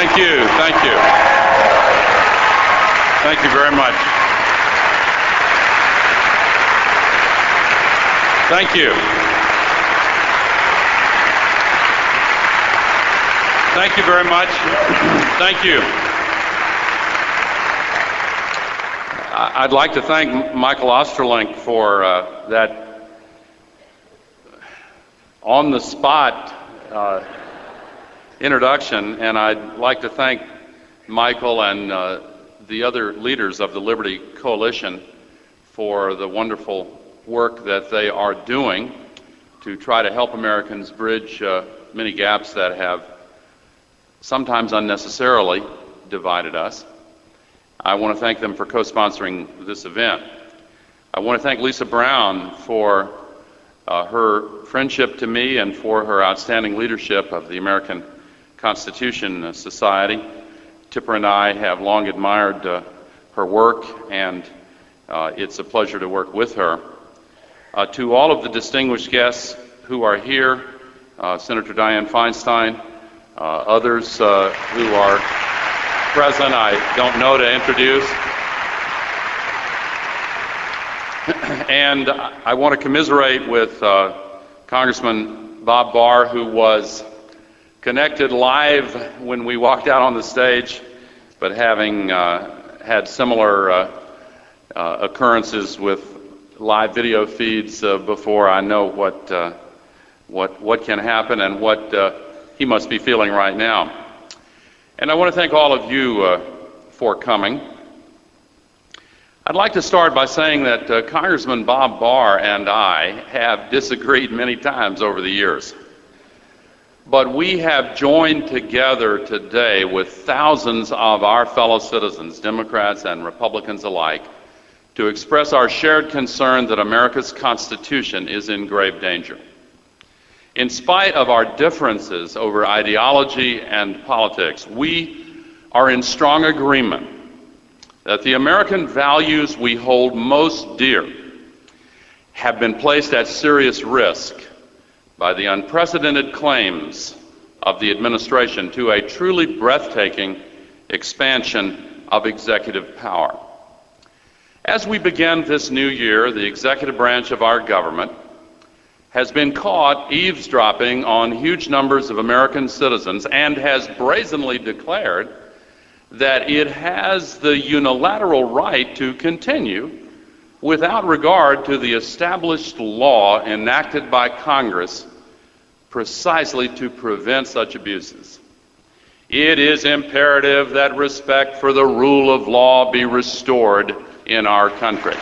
Thank you. Thank you. Thank you very much. Thank you. Thank you very much. Thank you. I'd like to thank Michael Osterlink for that on-the-spot introduction, and I'd like to thank Michael and the other leaders of the Liberty Coalition for the wonderful work that they are doing to try to help Americans bridge many gaps that have sometimes unnecessarily divided us. I want to thank them for co-sponsoring this event. I want to thank Lisa Brown for her friendship to me and for her outstanding leadership of the American Constitution Society. Tipper and I have long admired her work, and it's a pleasure to work with her. To all of the distinguished guests who are here, Senator Dianne Feinstein, others who are present I don't know to introduce. And I want to commiserate with Congressman Bob Barr, who was connected live when we walked out on the stage, but having had similar occurrences with live video feeds before, I know what can happen and what he must be feeling right now. And I want to thank all of you for coming. I'd like to start by saying that Congressman Bob Barr and I have disagreed many times over the years. But we have joined together today with thousands of our fellow citizens, Democrats and Republicans alike, to express our shared concern that America's Constitution is in grave danger. In spite of our differences over ideology and politics, we are in strong agreement that the American values we hold most dear have been placed at serious risk by the unprecedented claims of the administration to a truly breathtaking expansion of executive power. As we begin this new year, the executive branch of our government has been caught eavesdropping on huge numbers of American citizens and has brazenly declared that it has the unilateral right to continue without regard to the established law enacted by Congress precisely to prevent such abuses. It is imperative that respect for the rule of law be restored in our country.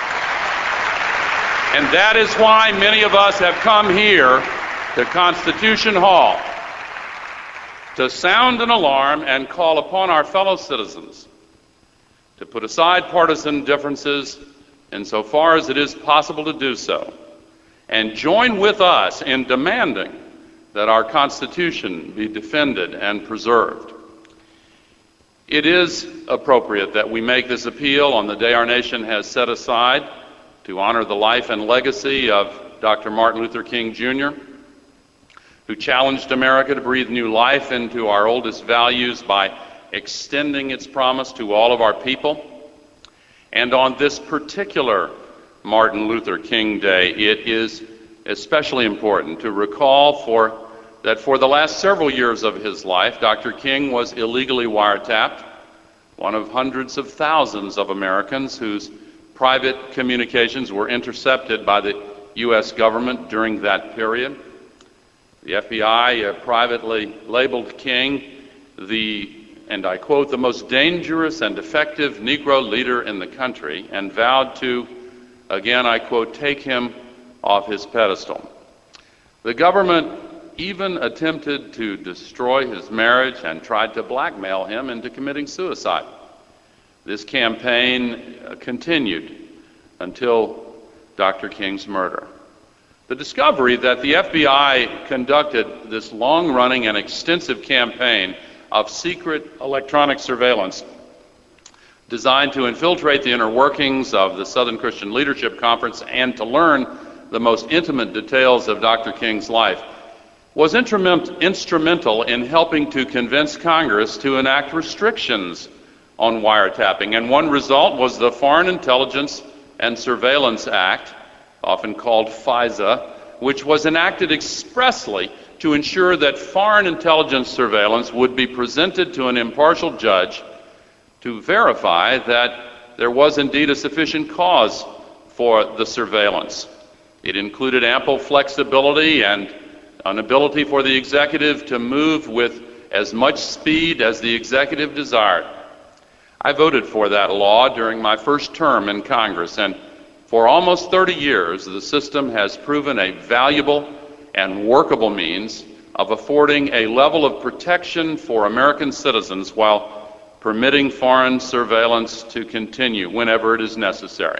And that is why many of us have come here to Constitution Hall to sound an alarm and call upon our fellow citizens to put aside partisan differences insofar as it is possible to do so, and join with us in demanding that our Constitution be defended and preserved. It is appropriate that we make this appeal on the day our nation has set aside to honor the life and legacy of Dr. Martin Luther King Jr., who challenged America to breathe new life into our oldest values by extending its promise to all of our people. And on this particular Martin Luther King Day, it is especially important to recall that for the last several years of his life, Dr. King was illegally wiretapped, one of hundreds of thousands of Americans whose private communications were intercepted by the U.S. government during that period. The FBI privately labeled King and I quote, the most dangerous and effective Negro leader in the country, and vowed to, again I quote, take him off his pedestal. The government even attempted to destroy his marriage and tried to blackmail him into committing suicide. This campaign continued until Dr. King's murder. The discovery that the FBI conducted this long-running and extensive campaign of secret electronic surveillance designed to infiltrate the inner workings of the Southern Christian Leadership Conference and to learn the most intimate details of Dr. King's life was instrumental in helping to convince Congress to enact restrictions on wiretapping. And one result was the Foreign Intelligence and Surveillance Act, often called FISA, which was enacted expressly to ensure that foreign intelligence surveillance would be presented to an impartial judge to verify that there was indeed a sufficient cause for the surveillance. It included ample flexibility and an ability for the executive to move with as much speed as the executive desired. I voted for that law during my first term in Congress, and for almost 30 years, the system has proven a valuable and workable means of affording a level of protection for American citizens while permitting foreign surveillance to continue whenever it is necessary.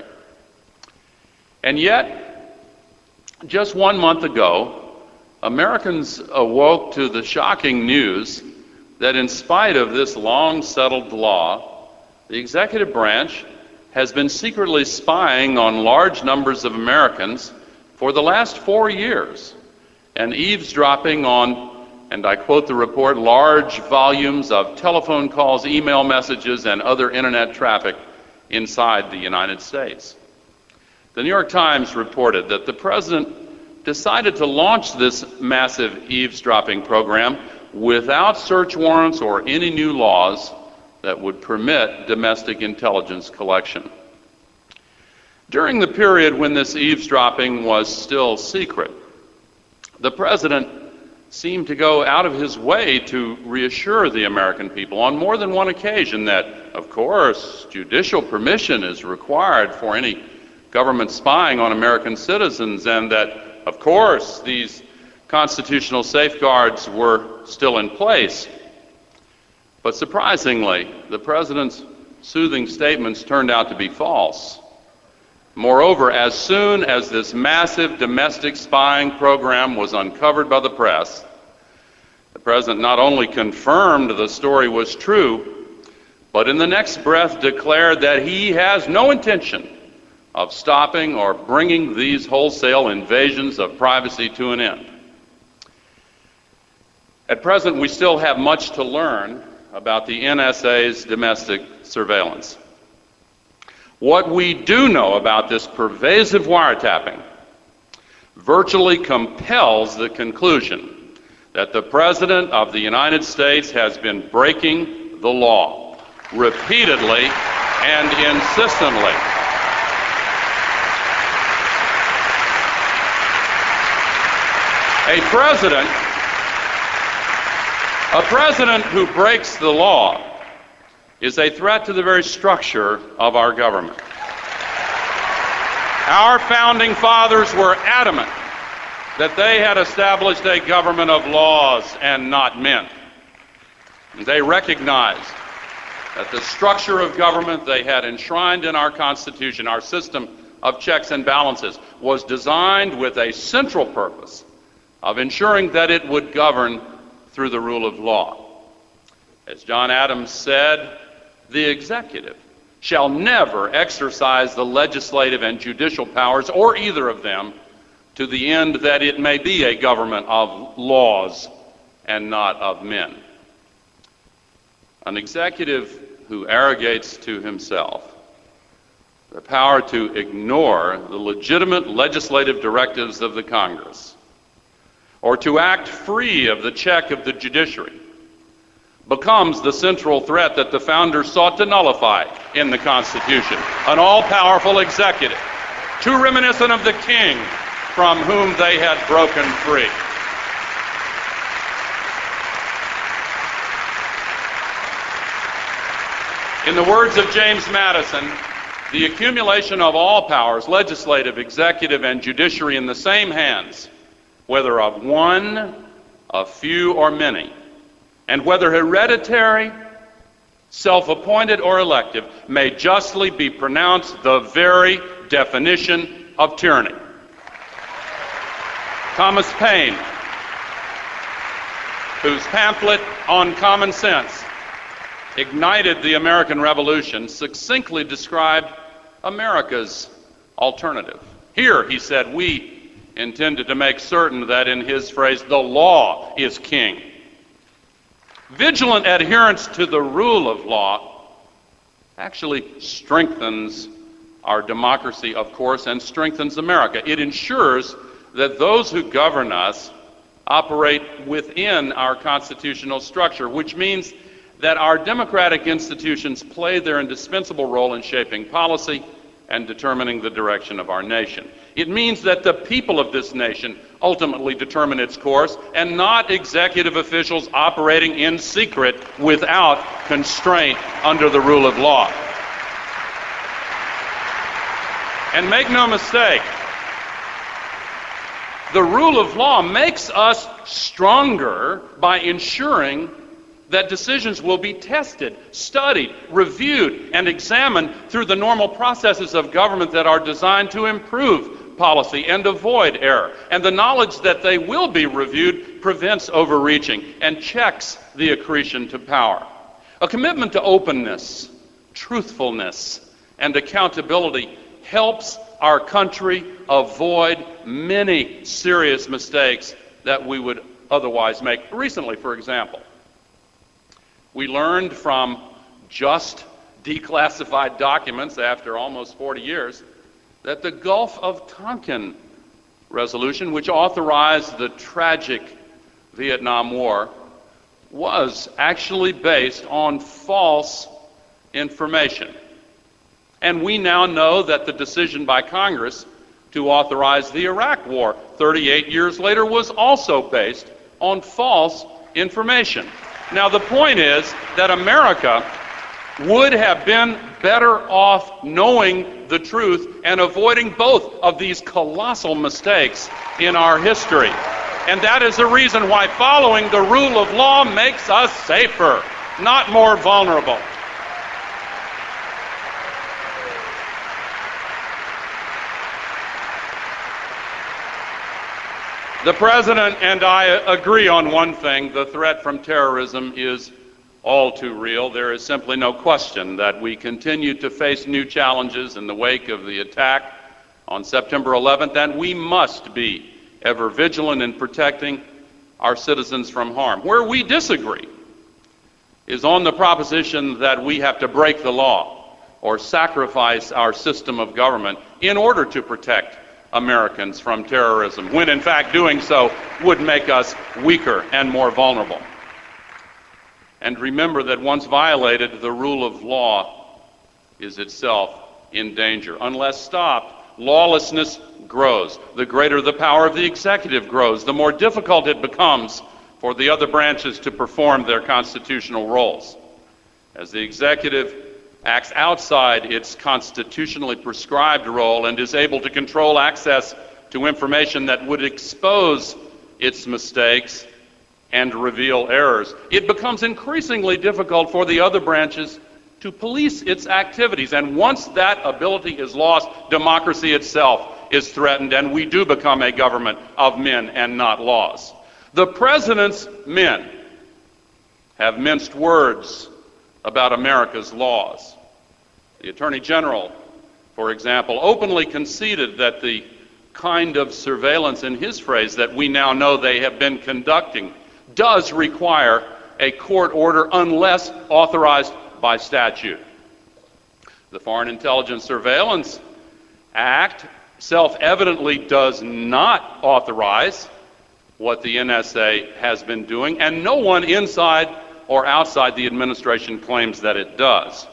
And yet, just 1 month ago, Americans awoke to the shocking news that in spite of this long-settled law, the executive branch has been secretly spying on large numbers of Americans for the last 4 years and eavesdropping on, and I quote the report, large volumes of telephone calls, email messages, and other internet traffic inside the United States. The New York Times reported that the president decided to launch this massive eavesdropping program without search warrants or any new laws that would permit domestic intelligence collection. During the period when this eavesdropping was still secret, the president seemed to go out of his way to reassure the American people on more than one occasion that, of course, judicial permission is required for any government spying on American citizens, and that, of course, these constitutional safeguards were still in place. But surprisingly, the president's soothing statements turned out to be false. Moreover, as soon as this massive domestic spying program was uncovered by the press, the president not only confirmed the story was true, but in the next breath declared that he has no intention of stopping or bringing these wholesale invasions of privacy to an end. At present, we still have much to learn about the NSA's domestic surveillance. What we do know about this pervasive wiretapping virtually compels the conclusion that the President of the United States has been breaking the law repeatedly and insistently. A president who breaks the law is a threat to the very structure of our government. Our founding fathers were adamant that they had established a government of laws and not men. They recognized that the structure of government they had enshrined in our Constitution, our system of checks and balances, was designed with a central purpose of ensuring that it would govern through the rule of law. As John Adams said, the executive shall never exercise the legislative and judicial powers, or either of them, to the end that it may be a government of laws and not of men. An executive who arrogates to himself the power to ignore the legitimate legislative directives of the Congress, or to act free of the check of the judiciary, becomes the central threat that the founders sought to nullify in the Constitution, an all-powerful executive, too reminiscent of the king from whom they had broken free. In the words of James Madison, the accumulation of all powers, legislative, executive, and judiciary, in the same hands, whether of one, a few, or many, and whether hereditary, self-appointed, or elective, may justly be pronounced the very definition of tyranny. Thomas Paine, whose pamphlet on common sense ignited the American Revolution, succinctly described America's alternative. Here, he said, we intended to make certain that, in his phrase, the law is king. Vigilant adherence to the rule of law actually strengthens our democracy, of course, and strengthens America. It ensures that those who govern us operate within our constitutional structure, which means that our democratic institutions play their indispensable role in shaping policy and determining the direction of our nation. It means that the people of this nation ultimately determine its course, and not executive officials operating in secret without constraint under the rule of law. And make no mistake, the rule of law makes us stronger by ensuring that decisions will be tested, studied, reviewed, and examined through the normal processes of government that are designed to improve policy and avoid error. And the knowledge that they will be reviewed prevents overreaching and checks the accretion to power. A commitment to openness, truthfulness, and accountability helps our country avoid many serious mistakes that we would otherwise make. Recently, for example, we learned from just declassified documents after almost 40 years that the Gulf of Tonkin resolution, which authorized the tragic Vietnam War, was actually based on false information. And we now know that the decision by Congress to authorize the Iraq War 38 years later was also based on false information. Now, the point is that America would have been better off knowing the truth and avoiding both of these colossal mistakes in our history. And that is the reason why following the rule of law makes us safer, not more vulnerable. The President and I agree on one thing: the threat from terrorism is all too real. There is simply no question that we continue to face new challenges in the wake of the attack on September 11th, and we must be ever vigilant in protecting our citizens from harm. Where we disagree is on the proposition that we have to break the law or sacrifice our system of government in order to protect Americans from terrorism, when in fact doing so would make us weaker and more vulnerable. And remember that once violated, the rule of law is itself in danger. Unless stopped, lawlessness grows. The greater the power of the executive grows, the more difficult it becomes for the other branches to perform their constitutional roles. As the executive acts outside its constitutionally prescribed role and is able to control access to information that would expose its mistakes and reveal errors, it becomes increasingly difficult for the other branches to police its activities. And once that ability is lost, democracy itself is threatened, and we do become a government of men and not laws. The President's men have minced words about America's laws. The Attorney General, for example, openly conceded that the kind of surveillance, in his phrase, that we now know they have been conducting does require a court order unless authorized by statute. The Foreign Intelligence Surveillance Act self-evidently does not authorize what the NSA has been doing, and no one inside or outside the administration claims that it does.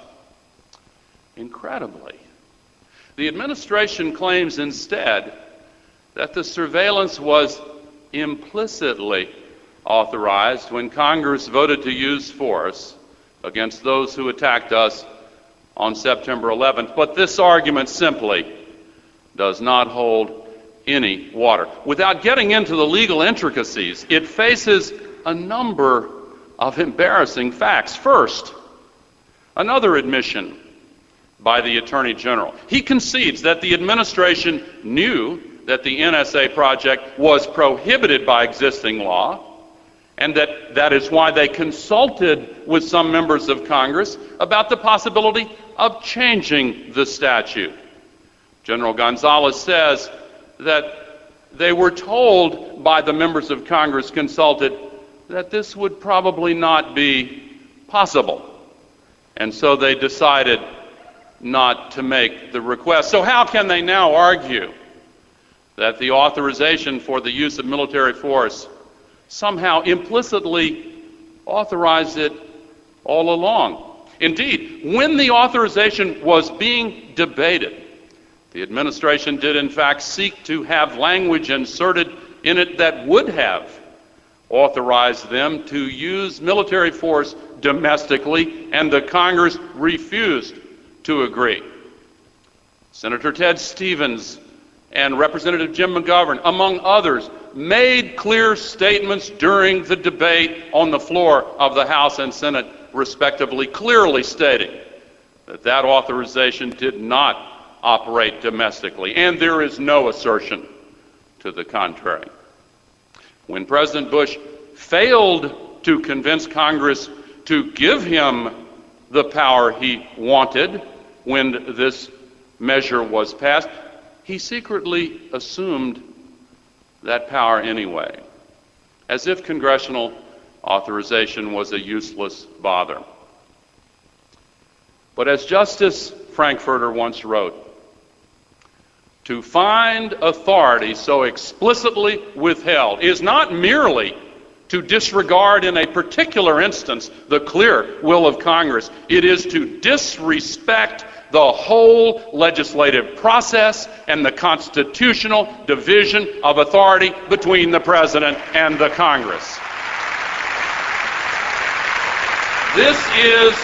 Incredibly, the administration claims instead that the surveillance was implicitly authorized when Congress voted to use force against those who attacked us on September 11th. But this argument simply does not hold any water. Without getting into the legal intricacies, it faces a number of embarrassing facts. First, another admission by the Attorney General. He concedes that the administration knew that the NSA project was prohibited by existing law, and that is why they consulted with some members of Congress about the possibility of changing the statute. General Gonzalez says that they were told by the members of Congress consulted that this would probably not be possible. And so they decided not to make the request. So how can they now argue that the authorization for the use of military force somehow implicitly authorized it all along? Indeed, when the authorization was being debated, the administration did in fact seek to have language inserted in it that would have authorized them to use military force domestically, and the Congress refused to agree. Senator Ted Stevens and Representative Jim McGovern, among others, made clear statements during the debate on the floor of the House and Senate, respectively, clearly stating that that authorization did not operate domestically, and there is no assertion to the contrary. When President Bush failed to convince Congress to give him the power he wanted when this measure was passed, he secretly assumed that power anyway, as if congressional authorization was a useless bother. But as Justice Frankfurter once wrote, to find authority so explicitly withheld is not merely to disregard in a particular instance the clear will of Congress. It is to disrespect the whole legislative process and the constitutional division of authority between the President and the Congress. This is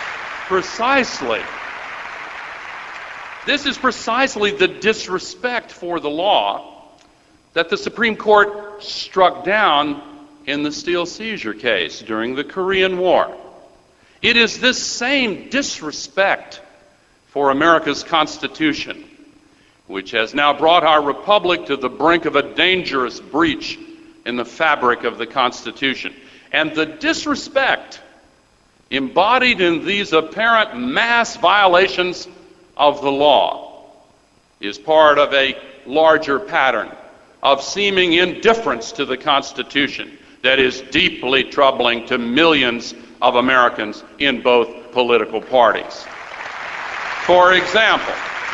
precisely the disrespect for the law that the Supreme Court struck down in the Steel Seizure case during the Korean War. It is this same disrespect for America's Constitution which has now brought our republic to the brink of a dangerous breach in the fabric of the Constitution. And the disrespect embodied in these apparent mass violations of the law is part of a larger pattern of seeming indifference to the Constitution that is deeply troubling to millions of Americans in both political parties. For example,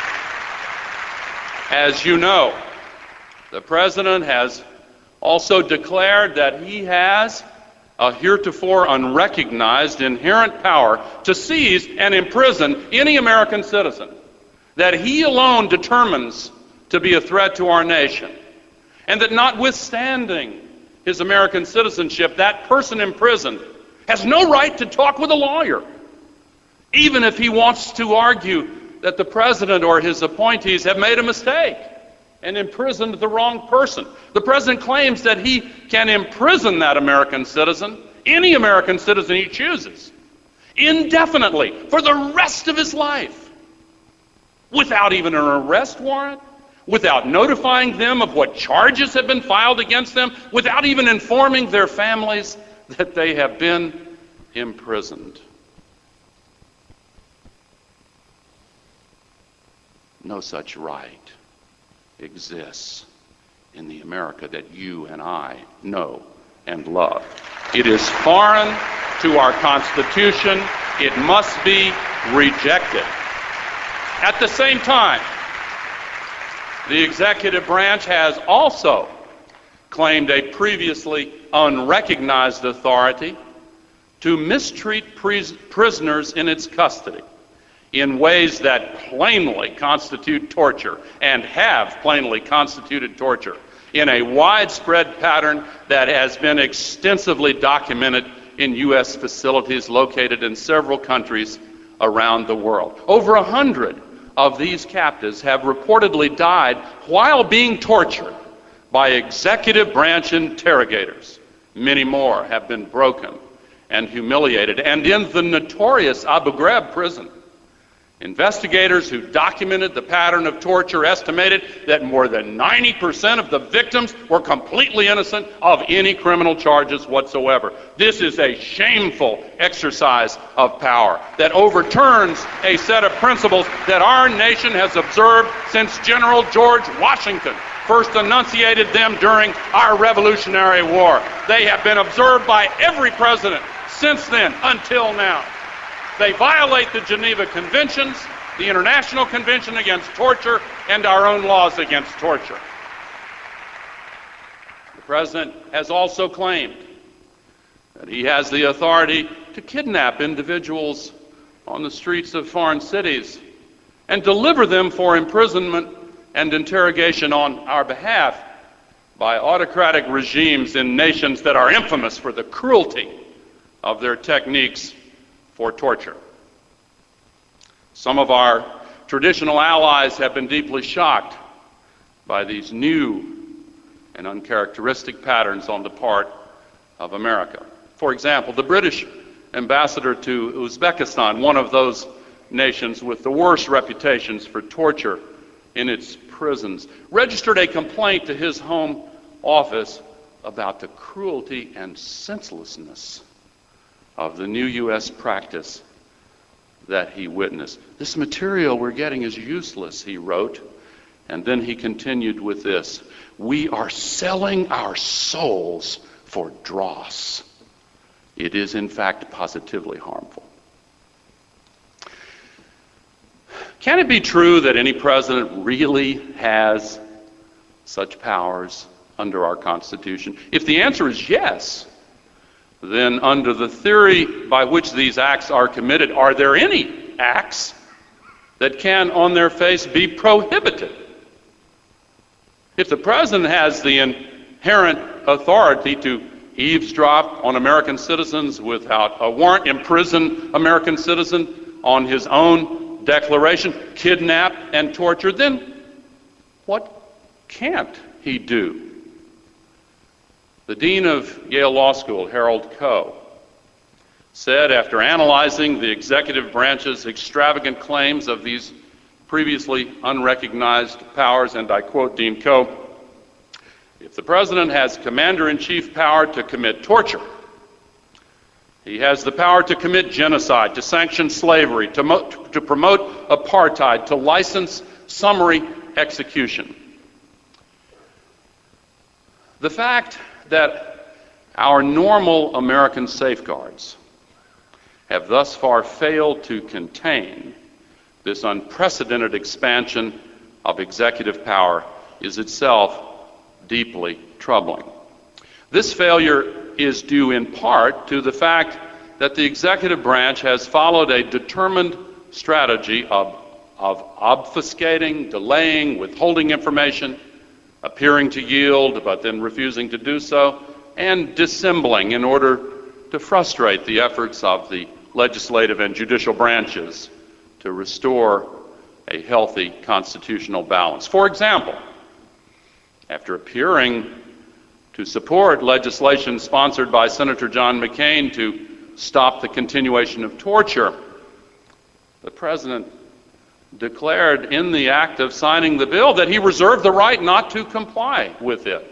as you know, the President has also declared that he has a heretofore unrecognized inherent power to seize and imprison any American citizen that he alone determines to be a threat to our nation, and that notwithstanding his American citizenship, that person imprisoned has no right to talk with a lawyer, even if he wants to argue that the President or his appointees have made a mistake and imprisoned the wrong person. The President claims that he can imprison that American citizen, any American citizen he chooses, indefinitely for the rest of his life, without even an arrest warrant, without notifying them of what charges have been filed against them, without even informing their families that they have been imprisoned. No such right exists in the America that you and I know and love. It is foreign to our Constitution. It must be rejected. At the same time, the executive branch has also claimed a previously unrecognized authority to mistreat prisoners in its custody in ways that plainly constitute torture and have plainly constituted torture in a widespread pattern that has been extensively documented in U.S. facilities located in several countries around the world. Over 100 of these captives have reportedly died while being tortured by executive branch interrogators. Many more have been broken and humiliated. And in the notorious Abu Ghraib prison, investigators who documented the pattern of torture estimated that more than 90% of the victims were completely innocent of any criminal charges whatsoever. This is a shameful exercise of power that overturns a set of principles that our nation has observed since General George Washington first enunciated them during our Revolutionary War. They have been observed by every president since then until now. They violate the Geneva Conventions, the International Convention Against Torture, and our own laws against torture. The president has also claimed that he has the authority to kidnap individuals on the streets of foreign cities and deliver them for imprisonment and interrogation on our behalf by autocratic regimes in nations that are infamous for the cruelty of their techniques for torture. Some of our traditional allies have been deeply shocked by these new and uncharacteristic patterns on the part of America. For example, the British ambassador to Uzbekistan, one of those nations with the worst reputations for torture in its prisons, registered a complaint to his home office about the cruelty and senselessness of the new U.S. practice that he witnessed. This material we're getting is useless, he wrote, and then he continued with this: we are selling our souls for dross. It is, in fact, positively harmful. Can it be true that any president really has such powers under our Constitution? If the answer is yes, then under the theory by which these acts are committed, are there any acts that can, on their face, be prohibited? If the president has the inherent authority to eavesdrop on American citizens without a warrant, imprison American citizens on his own declaration, kidnap and torture, then what can't he do? The dean of Yale Law School, Harold Koh, said after analyzing the executive branch's extravagant claims of these previously unrecognized powers, and I quote Dean Koh, "If the president has commander-in-chief power to commit torture, he has the power to commit genocide, to sanction slavery, to promote apartheid, to license summary execution." The fact that our normal American safeguards have thus far failed to contain this unprecedented expansion of executive power is itself deeply troubling. This failure is due in part to the fact that the executive branch has followed a determined strategy of obfuscating, delaying, withholding information, appearing to yield but then refusing to do so, and dissembling in order to frustrate the efforts of the legislative and judicial branches to restore a healthy constitutional balance. For example, after appearing to support legislation sponsored by Senator John McCain to stop the continuation of torture, the president declared in the act of signing the bill that he reserved the right not to comply with it.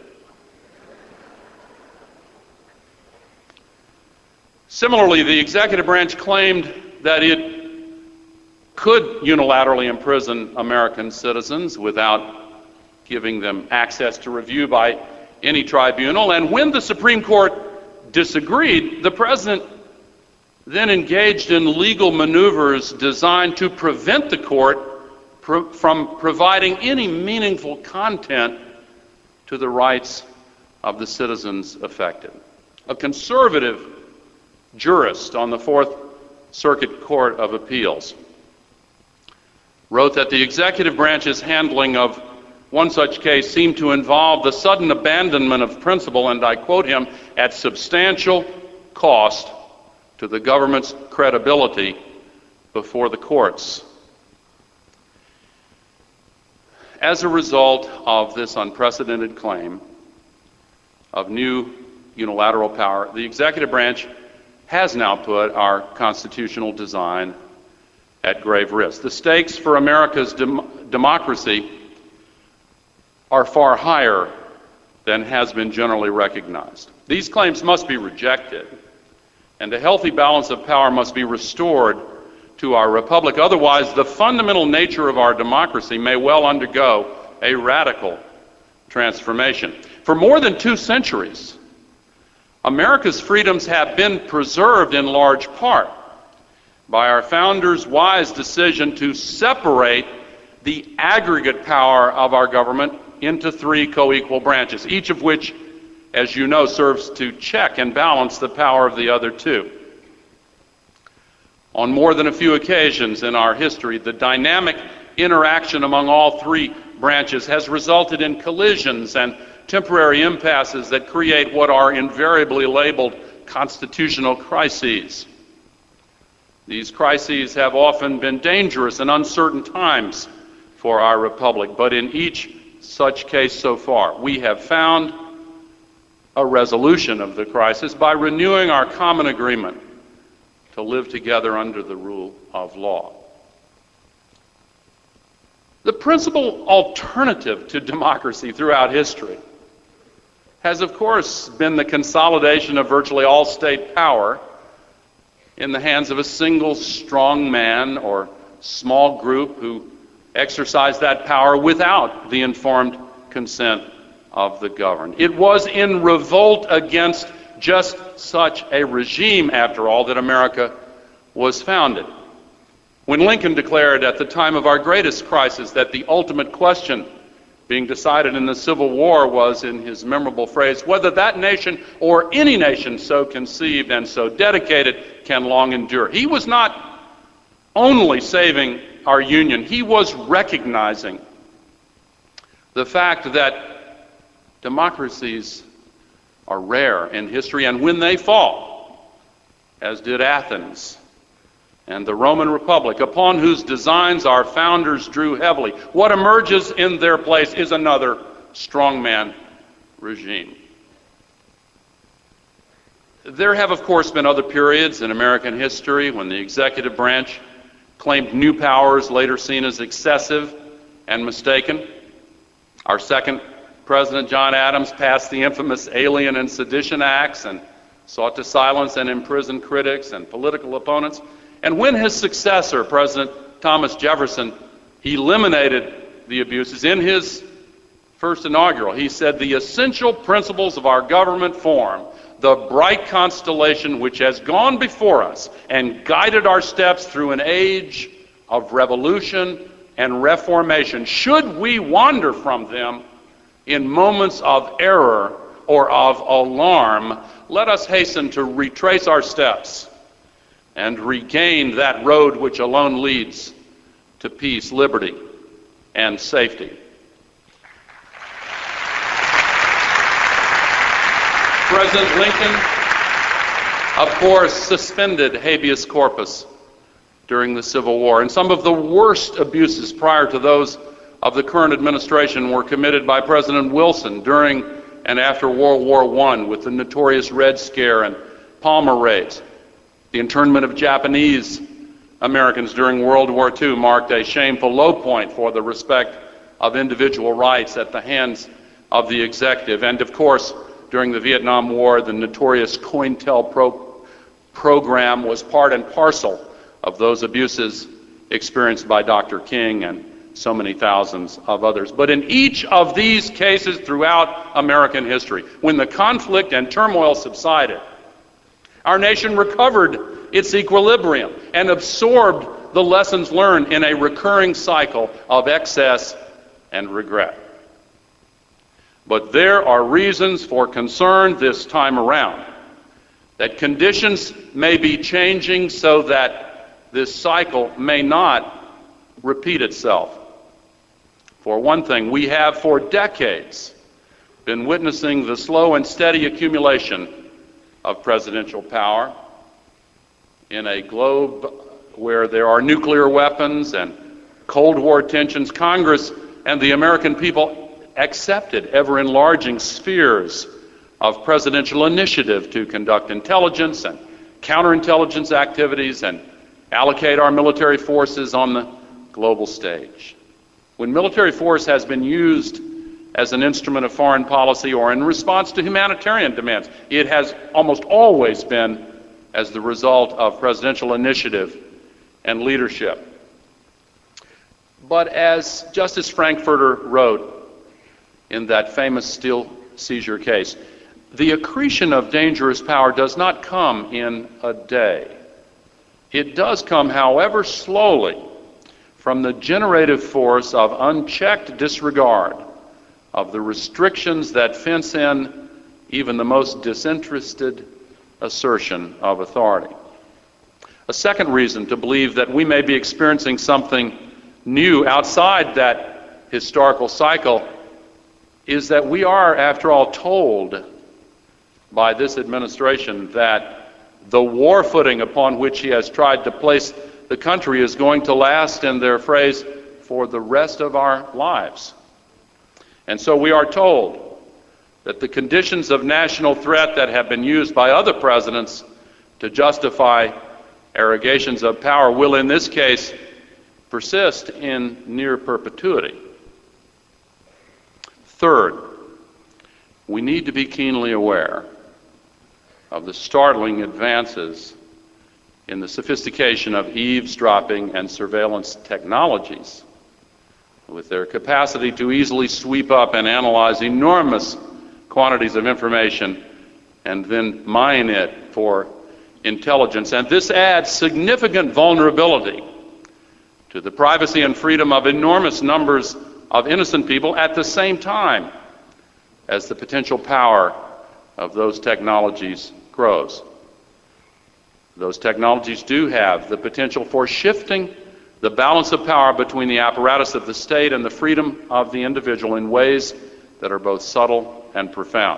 Similarly, the executive branch claimed that it could unilaterally imprison American citizens without giving them access to review by any tribunal. And when the Supreme Court disagreed, the president then engaged in legal maneuvers designed to prevent the court from providing any meaningful content to the rights of the citizens affected. A conservative jurist on the Fourth Circuit Court of Appeals wrote that the executive branch's handling of one such case seemed to involve the sudden abandonment of principle, and I quote him, "at substantial cost to the government's credibility before the courts." As a result of this unprecedented claim of new unilateral power, the executive branch has now put our constitutional design at grave risk. The stakes for America's democracy are far higher than has been generally recognized. These claims must be rejected, and a healthy balance of power must be restored to our republic. Otherwise, the fundamental nature of our democracy may well undergo a radical transformation. For more than 2 centuries, America's freedoms have been preserved in large part by our founders' wise decision to separate the aggregate power of our government into 3 co-equal branches, each of which, as you know, serves to check and balance the power of the other 2. On more than a few occasions in our history, the dynamic interaction among all 3 branches has resulted in collisions and temporary impasses that create what are invariably labeled constitutional crises. These crises have often been dangerous and uncertain times for our republic, but in each such case so far, we have found a resolution of the crisis by renewing our common agreement to live together under the rule of law. The principal alternative to democracy throughout history has, of course, been the consolidation of virtually all state power in the hands of a single strong man or small group who exercise that power without the informed consent of the governed. It was in revolt against just such a regime, after all, that America was founded. When Lincoln declared at the time of our greatest crisis that the ultimate question being decided in the Civil War was, in his memorable phrase, whether that nation or any nation so conceived and so dedicated can long endure. He was not only saving our Union, he was recognizing the fact that democracies are rare in history, and when they fall, as did Athens and the Roman Republic, upon whose designs our founders drew heavily, what emerges in their place is another strongman regime. There have, of course, been other periods in American history when the executive branch claimed new powers later seen as excessive and mistaken. Our second President, John Adams, passed the infamous Alien and Sedition Acts and sought to silence and imprison critics and political opponents. And when his successor, President Thomas Jefferson, eliminated the abuses in his first inaugural, he said, "The essential principles of our government form the bright constellation which has gone before us and guided our steps through an age of revolution and reformation. Should we wander from them in moments of error or of alarm, let us hasten to retrace our steps and regain that road which alone leads to peace, liberty, and safety." President Lincoln, of course, suspended habeas corpus during the Civil War, and some of the worst abuses prior to those of the current administration were committed by President Wilson during and after World War I with the notorious Red Scare and Palmer raids. The internment of Japanese Americans during World War II marked a shameful low point for the respect of individual rights at the hands of the executive. And of course, during the Vietnam War, the notorious COINTELPRO program was part and parcel of those abuses experienced by Dr. King and so many thousands of others. But in each of these cases throughout American history, when the conflict and turmoil subsided, our nation recovered its equilibrium and absorbed the lessons learned in a recurring cycle of excess and regret. But there are reasons for concern this time around, that conditions may be changing so that this cycle may not repeat itself. For one thing, we have for decades been witnessing the slow and steady accumulation of presidential power in a globe where there are nuclear weapons and Cold War tensions. Congress and the American people accepted ever-enlarging spheres of presidential initiative to conduct intelligence and counterintelligence activities and allocate our military forces on the global stage. When military force has been used as an instrument of foreign policy or in response to humanitarian demands, it has almost always been as the result of presidential initiative and leadership. But as Justice Frankfurter wrote, in that famous steel seizure case. The accretion of dangerous power does not come in a day. It does come, however slowly, from the generative force of unchecked disregard of the restrictions that fence in even the most disinterested assertion of authority. A second reason to believe that we may be experiencing something new outside that historical cycle is that we are, after all, told by this administration that the war footing upon which he has tried to place the country is going to last, in their phrase, for the rest of our lives. And so we are told that the conditions of national threat that have been used by other presidents to justify arrogations of power will, in this case, persist in near perpetuity. Third, we need to be keenly aware of the startling advances in the sophistication of eavesdropping and surveillance technologies, with their capacity to easily sweep up and analyze enormous quantities of information and then mine it for intelligence. And this adds significant vulnerability to the privacy and freedom of enormous numbers of innocent people at the same time as the potential power of those technologies grows. Those technologies do have the potential for shifting the balance of power between the apparatus of the state and the freedom of the individual in ways that are both subtle and profound.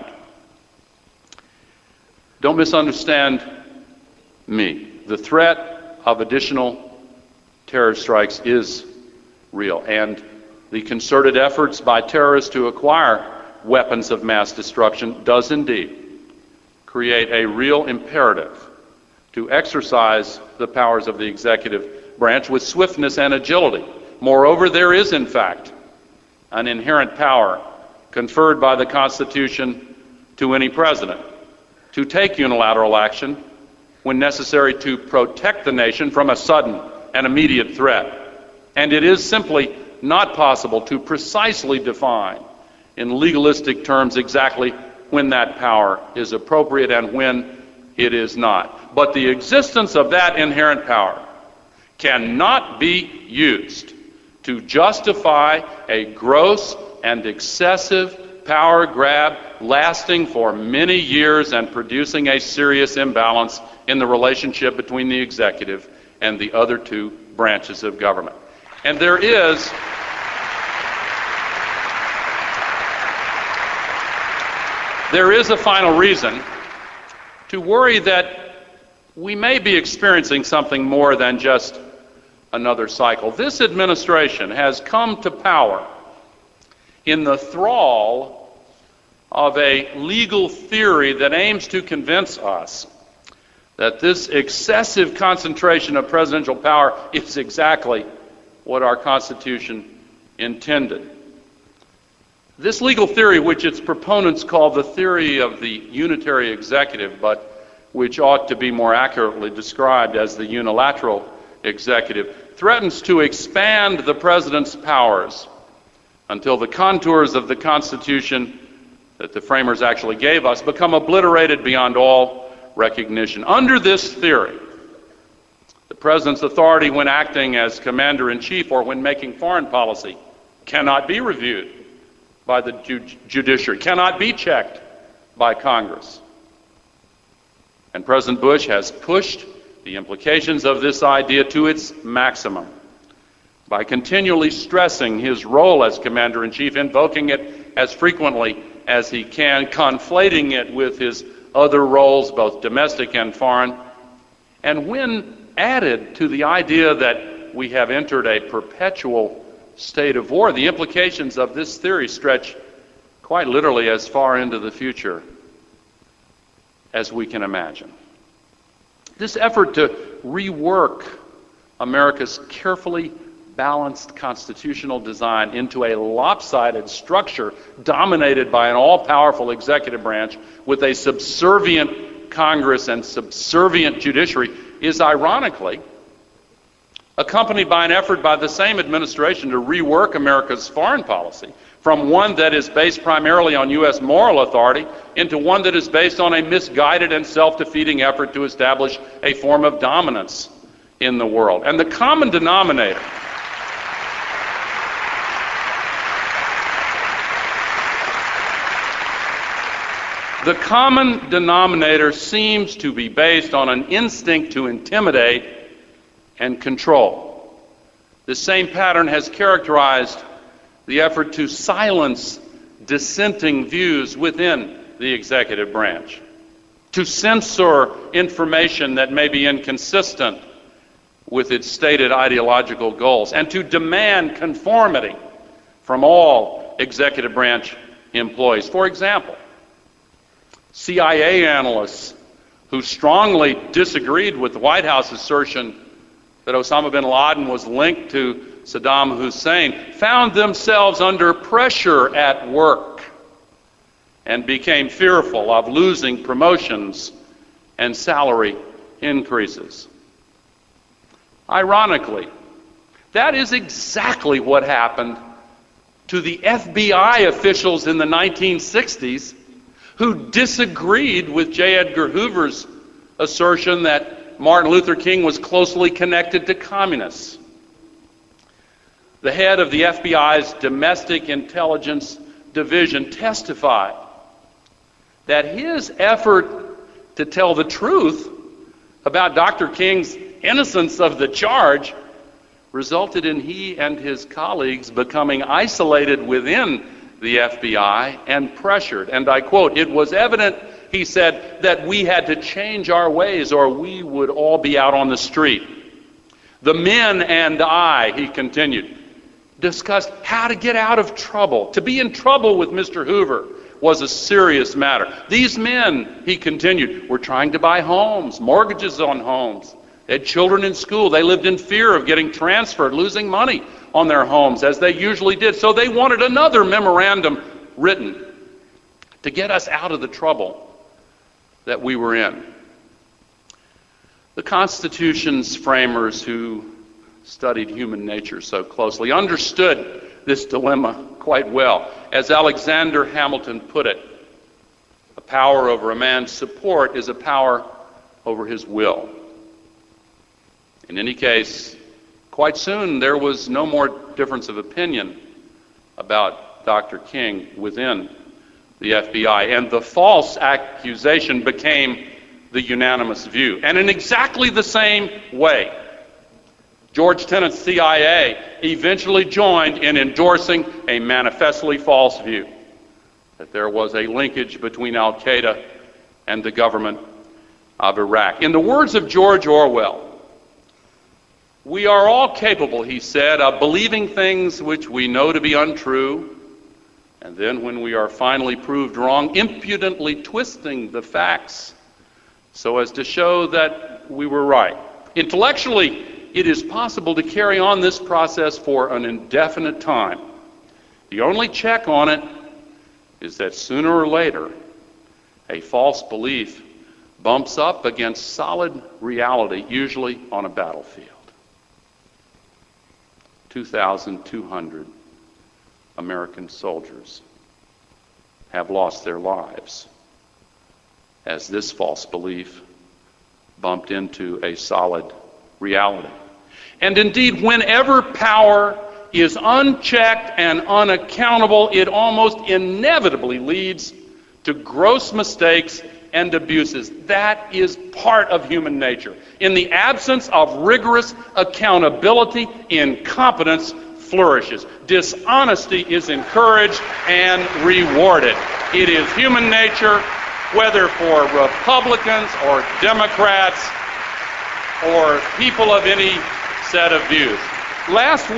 Don't misunderstand me. The threat of additional terror strikes is real, and the concerted efforts by terrorists to acquire weapons of mass destruction does indeed create a real imperative to exercise the powers of the executive branch with swiftness and agility. Moreover, there is, in fact, an inherent power conferred by the Constitution to any president to take unilateral action when necessary to protect the nation from a sudden and immediate threat. And it is simply not possible to precisely define in legalistic terms exactly when that power is appropriate and when it is not. But the existence of that inherent power cannot be used to justify a gross and excessive power grab lasting for many years and producing a serious imbalance in the relationship between the executive and the other two branches of government. And there is a final reason to worry that we may be experiencing something more than just another cycle. This administration has come to power in the thrall of a legal theory that aims to convince us that this excessive concentration of presidential power is exactly what our Constitution intended. This legal theory, which its proponents call the theory of the unitary executive, but which ought to be more accurately described as the unilateral executive, threatens to expand the president's powers until the contours of the Constitution that the framers actually gave us become obliterated beyond all recognition. Under this theory, the president's authority when acting as commander-in-chief or when making foreign policy cannot be reviewed by the judiciary, cannot be checked by Congress. And President Bush has pushed the implications of this idea to its maximum by continually stressing his role as commander-in-chief, invoking it as frequently as he can, conflating it with his other roles, both domestic and foreign. And when added to the idea that we have entered a perpetual state of war, the implications of this theory stretch quite literally as far into the future as we can imagine. This effort to rework America's carefully balanced constitutional design into a lopsided structure dominated by an all-powerful executive branch with a subservient Congress and subservient judiciary is ironically accompanied by an effort by the same administration to rework America's foreign policy from one that is based primarily on U.S. moral authority into one that is based on a misguided and self-defeating effort to establish a form of dominance in the world. And the common denominator seems to be based on an instinct to intimidate and control. This same pattern has characterized the effort to silence dissenting views within the executive branch, to censor information that may be inconsistent with its stated ideological goals, and to demand conformity from all executive branch employees. For example, CIA analysts who strongly disagreed with the White House assertion that Osama bin Laden was linked to Saddam Hussein found themselves under pressure at work and became fearful of losing promotions and salary increases. Ironically, that is exactly what happened to the FBI officials in the 1960s who disagreed with J. Edgar Hoover's assertion that Martin Luther King was closely connected to communists. The head of the FBI's Domestic Intelligence Division testified that his effort to tell the truth about Dr. King's innocence of the charge resulted in he and his colleagues becoming isolated within the FBI and pressured. And I quote, "It was evident," he said, "that we had to change our ways or we would all be out on the street. The men and I," he continued, "discussed how to get out of trouble. To be in trouble with Mr. Hoover was a serious matter. These men," he continued, "were trying to buy homes, mortgages on homes. They had children in school. They lived in fear of getting transferred, losing money on their homes, as they usually did. So they wanted another memorandum written to get us out of the trouble that we were in." The Constitution's framers, who studied human nature so closely, understood this dilemma quite well. As Alexander Hamilton put it, a power over a man's support is a power over his will. In any case, quite soon there was no more difference of opinion about Dr. King within the FBI, and the false accusation became the unanimous view. And in exactly the same way, George Tenet's CIA eventually joined in endorsing a manifestly false view that there was a linkage between Al-Qaeda and the government of Iraq. In the words of George Orwell, "We are all capable," he said, "of believing things which we know to be untrue, and then when we are finally proved wrong, impudently twisting the facts so as to show that we were right." Intellectually, it is possible to carry on this process for an indefinite time. The only check on it is that sooner or later, a false belief bumps up against solid reality, usually on a battlefield. 2,200 American soldiers have lost their lives as this false belief bumped into a solid reality. And indeed, whenever power is unchecked and unaccountable, it almost inevitably leads to gross mistakes and abuses. That is part of human nature. In the absence of rigorous accountability, incompetence flourishes. Dishonesty is encouraged and rewarded. It is human nature, whether for Republicans or Democrats or people of any set of views. Last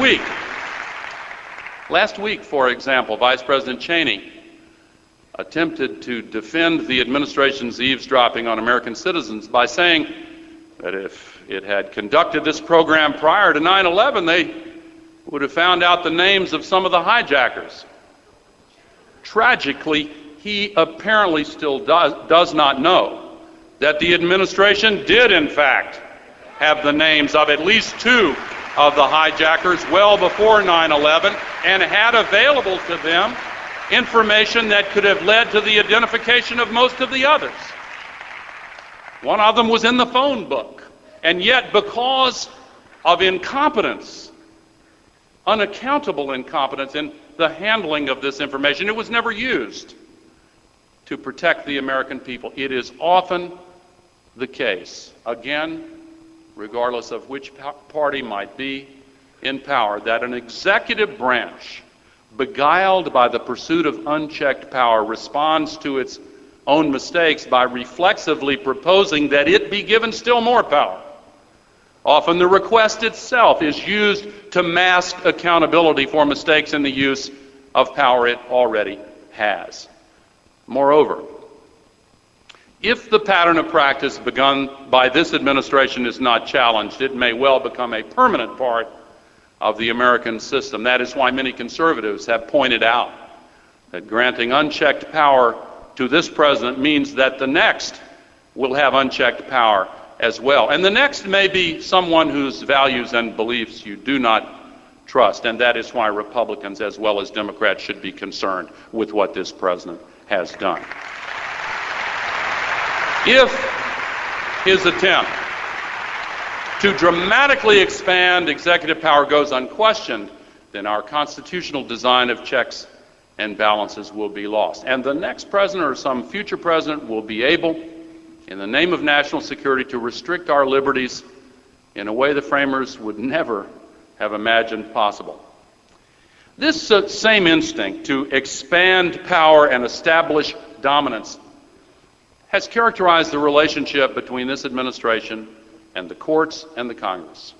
week, for example, Vice President Cheney attempted to defend the administration's eavesdropping on American citizens by saying that if it had conducted this program prior to 9/11, they would have found out the names of some of the hijackers. Tragically, he apparently still does not know that the administration did, in fact, have the names of at least 2 of the hijackers well before 9/11 and had available to them information that could have led to the identification of most of the others. One of them was in the phone book. And yet, because of incompetence, unaccountable incompetence in the handling of this information, it was never used to protect the American people. It is often the case, again, regardless of which party might be in power, that an executive branch, beguiled by the pursuit of unchecked power, responds to its own mistakes by reflexively proposing that it be given still more power. Often the request itself is used to mask accountability for mistakes in the use of power it already has. Moreover, if the pattern of practice begun by this administration is not challenged, it may well become a permanent part of the American system. That is why many conservatives have pointed out that granting unchecked power to this president means that the next will have unchecked power as well. And the next may be someone whose values and beliefs you do not trust. And that is why Republicans as well as Democrats should be concerned with what this president has done. If his attempt to dramatically expand executive power goes unquestioned, then our constitutional design of checks and balances will be lost. And the next president or some future president will be able, in the name of national security, to restrict our liberties in a way the framers would never have imagined possible. This same instinct to expand power and establish dominance has characterized the relationship between this administration and the courts and the Congress.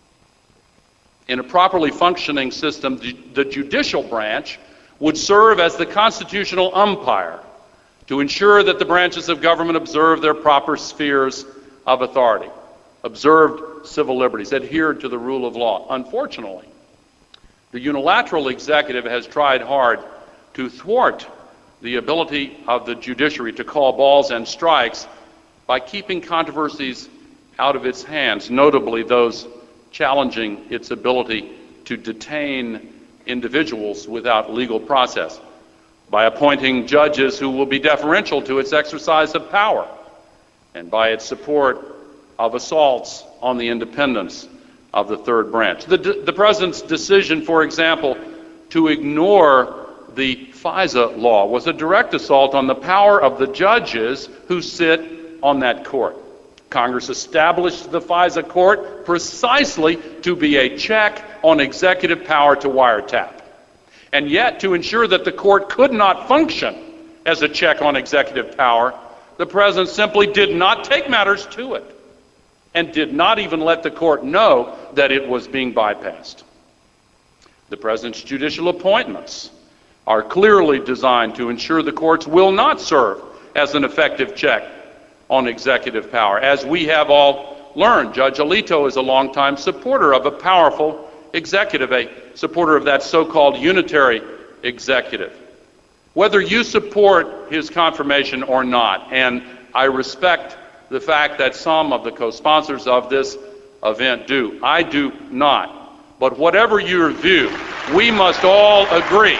In a properly functioning system, the judicial branch would serve as the constitutional umpire to ensure that the branches of government observe their proper spheres of authority, observed civil liberties, adhered to the rule of law. Unfortunately, the unilateral executive has tried hard to thwart the ability of the judiciary to call balls and strikes by keeping controversies out of its hands, notably those challenging its ability to detain individuals without legal process, by appointing judges who will be deferential to its exercise of power, and by its support of assaults on the independence of the third branch. The president's decision, for example, to ignore the FISA law was a direct assault on the power of the judges who sit on that court. Congress established the FISA court precisely to be a check on executive power to wiretap. And yet, to ensure that the court could not function as a check on executive power, the president simply did not take matters to it and did not even let the court know that it was being bypassed. The president's judicial appointments are clearly designed to ensure the courts will not serve as an effective check on executive power. As we have all learned, Judge Alito is a longtime supporter of a powerful executive, a supporter of that so-called unitary executive. Whether you support his confirmation or not, and I respect the fact that some of the co-sponsors of this event do, I do not. But whatever your view, we must all agree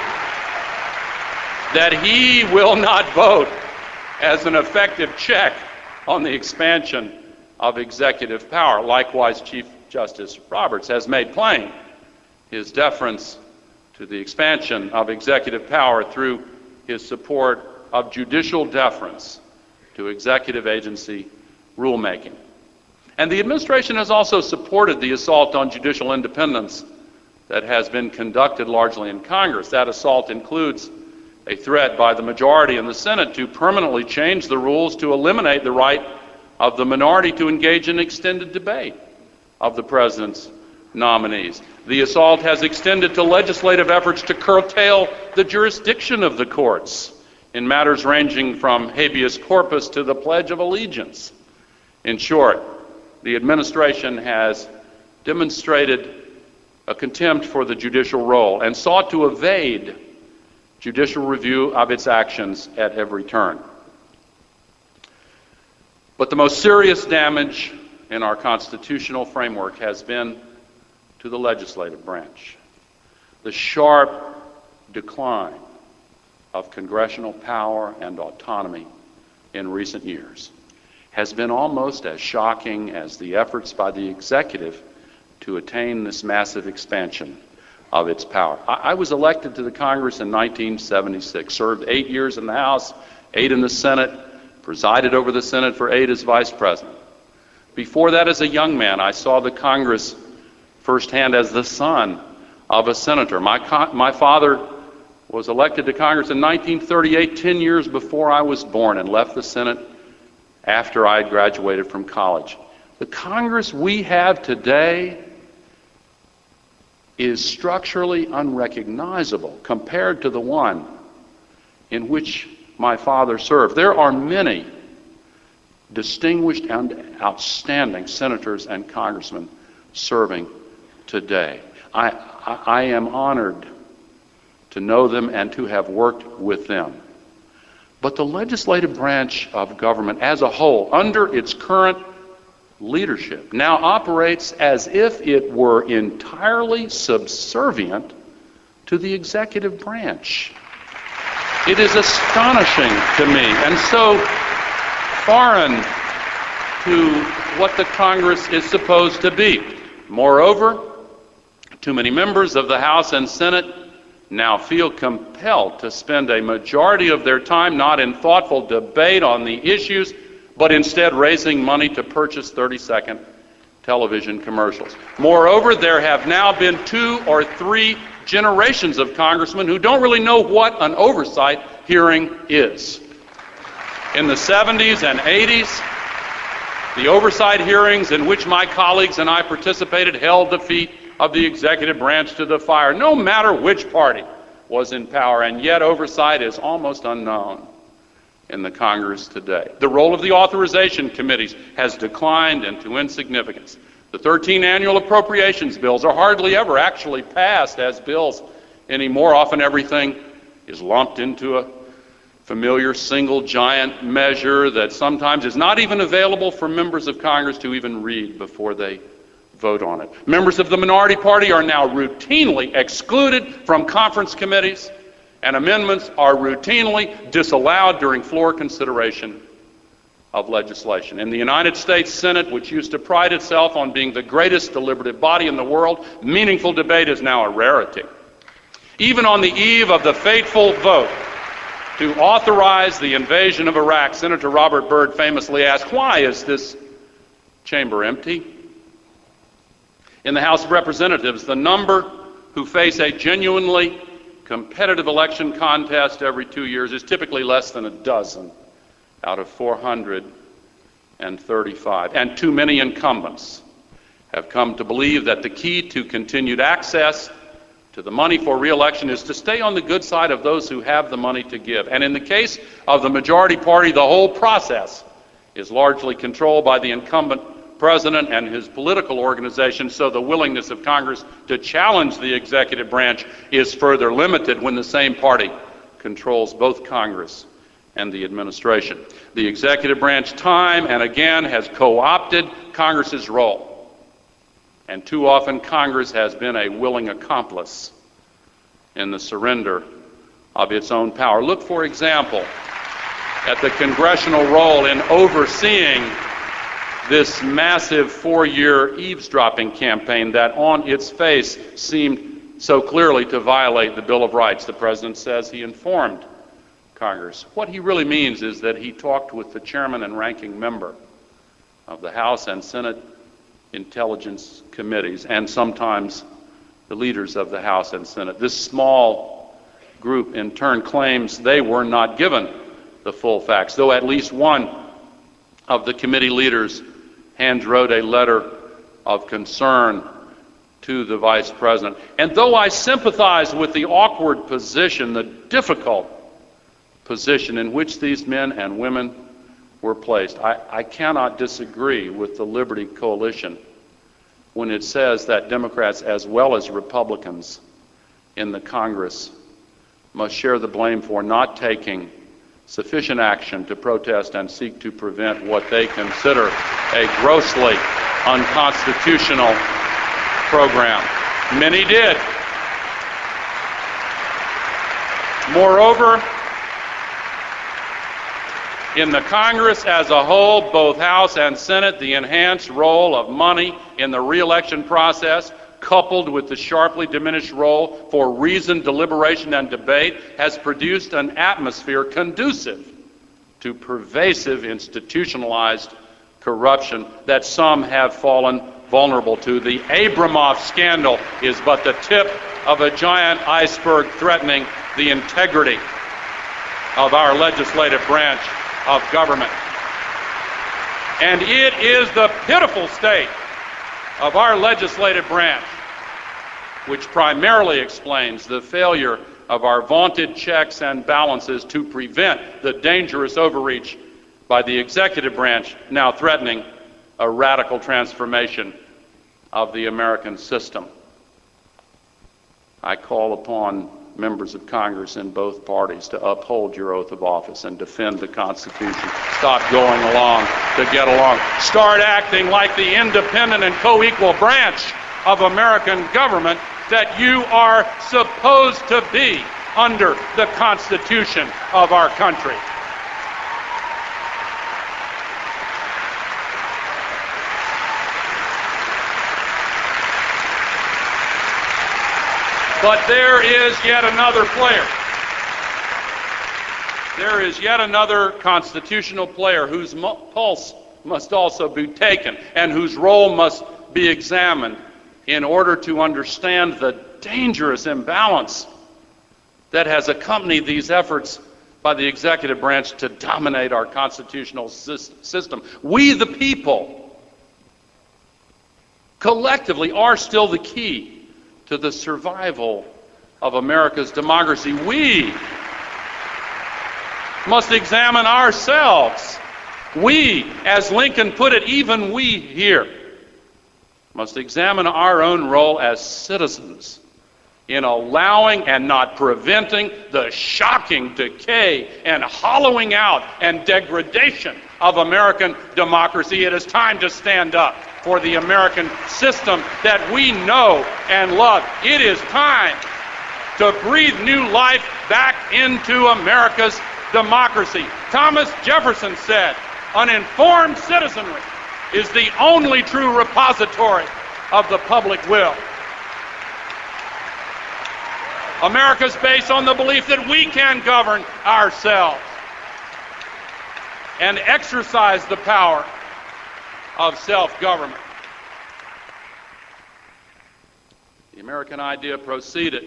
that he will not vote as an effective check on the expansion of executive power. Likewise, Chief Justice Roberts has made plain his deference to the expansion of executive power through his support of judicial deference to executive agency rulemaking. And the administration has also supported the assault on judicial independence that has been conducted largely in Congress. That assault includes a threat by the majority in the Senate to permanently change the rules to eliminate the right of the minority to engage in extended debate of the president's nominees. The assault has extended to legislative efforts to curtail the jurisdiction of the courts in matters ranging from habeas corpus to the Pledge of Allegiance. In short, the administration has demonstrated a contempt for the judicial role and sought to evade judicial review of its actions at every turn. But the most serious damage in our constitutional framework has been to the legislative branch. The sharp decline of congressional power and autonomy in recent years has been almost as shocking as the efforts by the executive to attain this massive expansion of its power. I was elected to the Congress in 1976, served 8 years in the House, 8 in the Senate, presided over the Senate for 8 as vice president. Before that, as a young man, I saw the Congress firsthand as the son of a senator. My father was elected to Congress in 1938, 10 years before I was born, and left the Senate after I had graduated from college. The Congress we have today is structurally unrecognizable compared to the one in which my father served. There are many distinguished and outstanding senators and congressmen serving today. I am honored to know them and to have worked with them. But the legislative branch of government as a whole, under its current leadership, now operates as if it were entirely subservient to the executive branch. It is astonishing to me, and so foreign to what the Congress is supposed to be. Moreover, too many members of the House and Senate now feel compelled to spend a majority of their time not in thoughtful debate on the issues, but instead raising money to purchase 30-second television commercials. Moreover, there have now been 2 or 3 generations of congressmen who don't really know what an oversight hearing is. In the 70s and 80s, the oversight hearings in which my colleagues and I participated held the feet of the executive branch to the fire, no matter which party was in power, and yet oversight is almost unknown in the Congress today. The role of the authorization committees has declined into insignificance. The 13 annual appropriations bills are hardly ever actually passed as bills anymore. Often everything is lumped into a familiar single giant measure that sometimes is not even available for members of Congress to even read before they vote on it. Members of the minority party are now routinely excluded from conference committees, and amendments are routinely disallowed during floor consideration of legislation. In the United States Senate, which used to pride itself on being the greatest deliberative body in the world, meaningful debate is now a rarity. Even on the eve of the fateful vote to authorize the invasion of Iraq, Senator Robert Byrd famously asked, "Why is this chamber empty?" In the House of Representatives, the number who face a genuinely competitive election contest every 2 years is typically less than a dozen out of 435. And too many incumbents have come to believe that the key to continued access to the money for re-election is to stay on the good side of those who have the money to give. And in the case of the majority party, the whole process is largely controlled by the incumbent president and his political organization, so the willingness of Congress to challenge the executive branch is further limited when the same party controls both Congress and the administration. The executive branch time and again has co-opted Congress's role, and too often Congress has been a willing accomplice in the surrender of its own power. Look, for example, at the congressional role in overseeing this massive 4-year eavesdropping campaign that on its face seemed so clearly to violate the Bill of Rights. The President says he informed Congress. What he really means is that he talked with the chairman and ranking member of the House and Senate Intelligence Committees, and sometimes the leaders of the House and Senate. This small group in turn claims they were not given the full facts, though at least one of the committee leaders hand wrote a letter of concern to the Vice President. And though I sympathize with the awkward position, the difficult position in which these men and women were placed, I cannot disagree with the Liberty Coalition when it says that Democrats as well as Republicans in the Congress must share the blame for not taking sufficient action to protest and seek to prevent what they consider a grossly unconstitutional program. Many did. Moreover, in the Congress as a whole, both House and Senate, the enhanced role of money in the re-election process, coupled with the sharply diminished role for reasoned deliberation and debate, has produced an atmosphere conducive to pervasive institutionalized corruption that some have fallen vulnerable to. The Abramoff scandal is but the tip of a giant iceberg threatening the integrity of our legislative branch of government. And it is the pitiful state of our legislative branch which primarily explains the failure of our vaunted checks and balances to prevent the dangerous overreach by the executive branch, now threatening a radical transformation of the American system. I call upon members of Congress in both parties to uphold your oath of office and defend the Constitution. Stop going along to get along. Start acting like the independent and co-equal branch of American government that you are supposed to be under the Constitution of our country. But there is yet another player. There is yet another constitutional player whose pulse must also be taken and whose role must be examined in order to understand the dangerous imbalance that has accompanied these efforts by the executive branch to dominate our constitutional system. We, the people, collectively are still the key to the survival of America's democracy. We must examine ourselves. We, as Lincoln put it, even we here, must examine our own role as citizens in allowing and not preventing the shocking decay and hollowing out and degradation of American democracy. It is time to stand up for the American system that we know and love. It is time to breathe new life back into America's democracy. Thomas Jefferson said, "An informed citizenry is the only true repository of the public will." America's based on the belief that we can govern ourselves and exercise the power of self-government. The American idea proceeded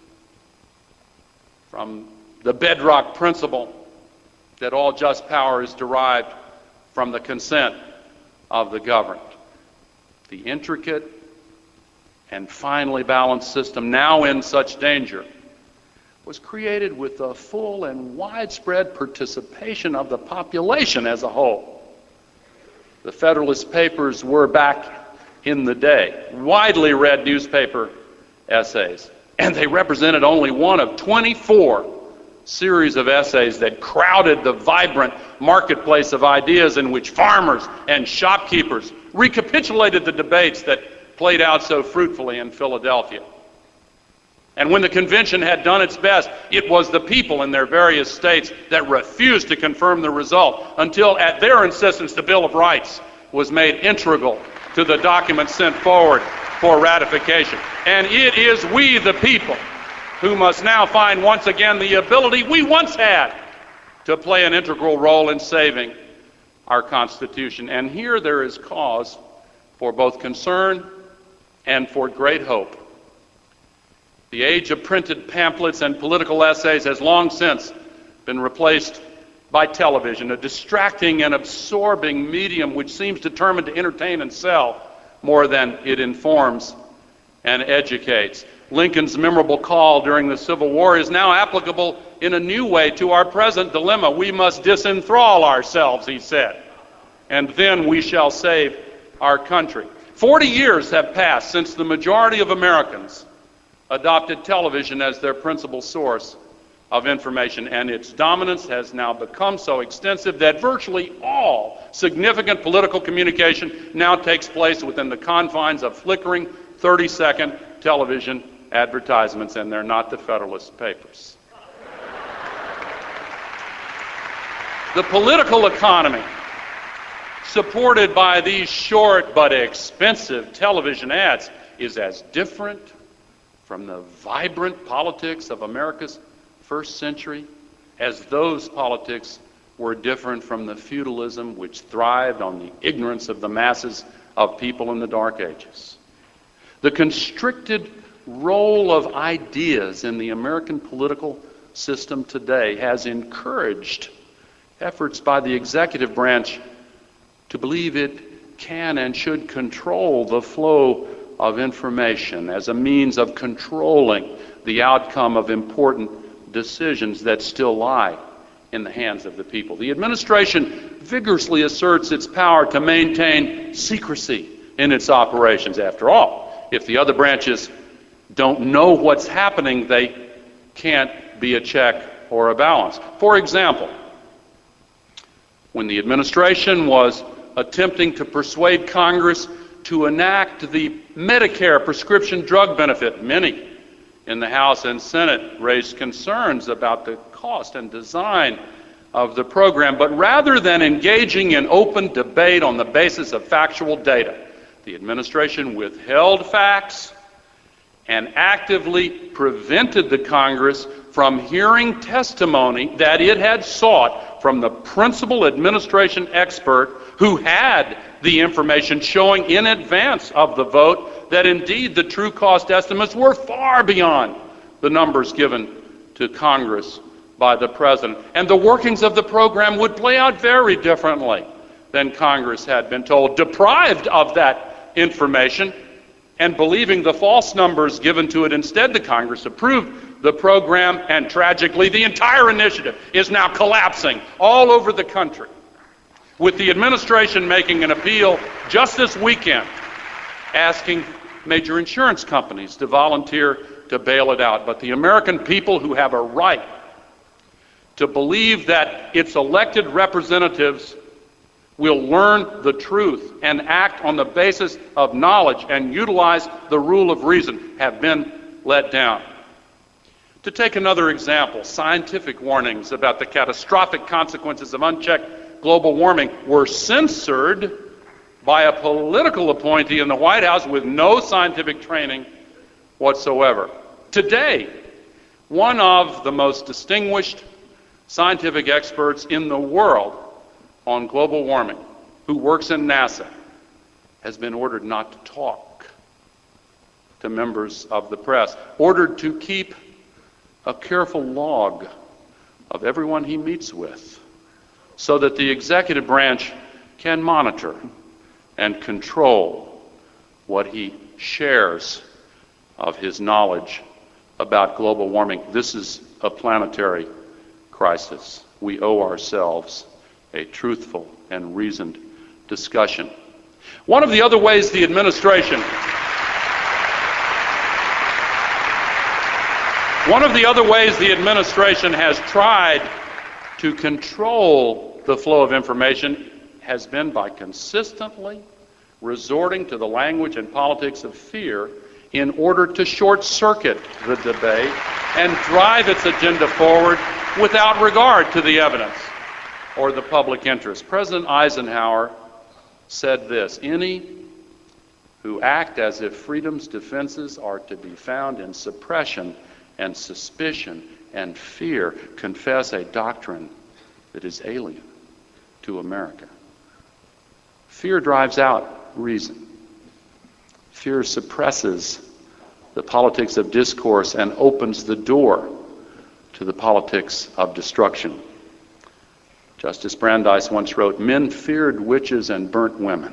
from the bedrock principle that all just power is derived from the consent of the governed. The intricate and finely balanced system now in such danger was created with the full and widespread participation of the population as a whole. The Federalist Papers were, back in the day, widely read newspaper essays, and they represented only one of 24 series of essays that crowded the vibrant marketplace of ideas in which farmers and shopkeepers recapitulated the debates that played out so fruitfully in Philadelphia. And when the convention had done its best, it was the people in their various states that refused to confirm the result until, at their insistence, the Bill of Rights was made integral to the document sent forward for ratification. And it is we, the people, who must now find once again the ability we once had to play an integral role in saving our Constitution. And here there is cause for both concern and for great hope. The age of printed pamphlets and political essays has long since been replaced by television, a distracting and absorbing medium which seems determined to entertain and sell more than it informs and educates. Lincoln's memorable call during the Civil War is now applicable in a new way to our present dilemma. We must disenthrall ourselves, he said, and then we shall save our country. 40 years have passed since the majority of Americans adopted television as their principal source of information, and its dominance has now become so extensive that virtually all significant political communication now takes place within the confines of flickering 30-second television advertisements, and they're not the Federalist Papers. The political economy, supported by these short but expensive television ads, is as different from the vibrant politics of America's first century as those politics were different from the feudalism which thrived on the ignorance of the masses of people in the Dark Ages. The constricted role of ideas in the American political system today has encouraged efforts by the executive branch to believe it can and should control the flow of information as a means of controlling the outcome of important decisions that still lie in the hands of the people. The administration vigorously asserts its power to maintain secrecy in its operations. After all, if the other branches don't know what's happening, they can't be a check or a balance. For example, when the administration was attempting to persuade Congress to enact the Medicare prescription drug benefit, many in the House and Senate raised concerns about the cost and design of the program. But rather than engaging in open debate on the basis of factual data, the administration withheld facts and actively prevented the Congress from hearing testimony that it had sought from the principal administration expert who had the information showing in advance of the vote that indeed the true cost estimates were far beyond the numbers given to Congress by the President. And the workings of the program would play out very differently than Congress had been told. Deprived of that information and believing the false numbers given to it, instead the Congress approved the program, and tragically the entire initiative is now collapsing all over the country, with the administration making an appeal just this weekend asking major insurance companies to volunteer to bail it out. But the American people, who have a right to believe that its elected representatives will learn the truth and act on the basis of knowledge and utilize the rule of reason, have been let down. To take another example, scientific warnings about the catastrophic consequences of unchecked global warming were censored by a political appointee in the White House with no scientific training whatsoever. Today, one of the most distinguished scientific experts in the world on global warming, who works in NASA, has been ordered not to talk to members of the press, ordered to keep a careful log of everyone he meets with, so that the executive branch can monitor and control what he shares of his knowledge about global warming. This is a planetary crisis. We owe ourselves a truthful and reasoned discussion. One of the other ways the administration has tried to control the flow of information has been by consistently resorting to the language and politics of fear in order to short-circuit the debate and drive its agenda forward without regard to the evidence or the public interest. President Eisenhower said this: "Any who act as if freedom's defenses are to be found in suppression and suspicion and fear confess a doctrine that is alien to America." Fear drives out reason. Fear suppresses the politics of discourse and opens the door to the politics of destruction. Justice Brandeis once wrote, "Men feared witches and burnt women."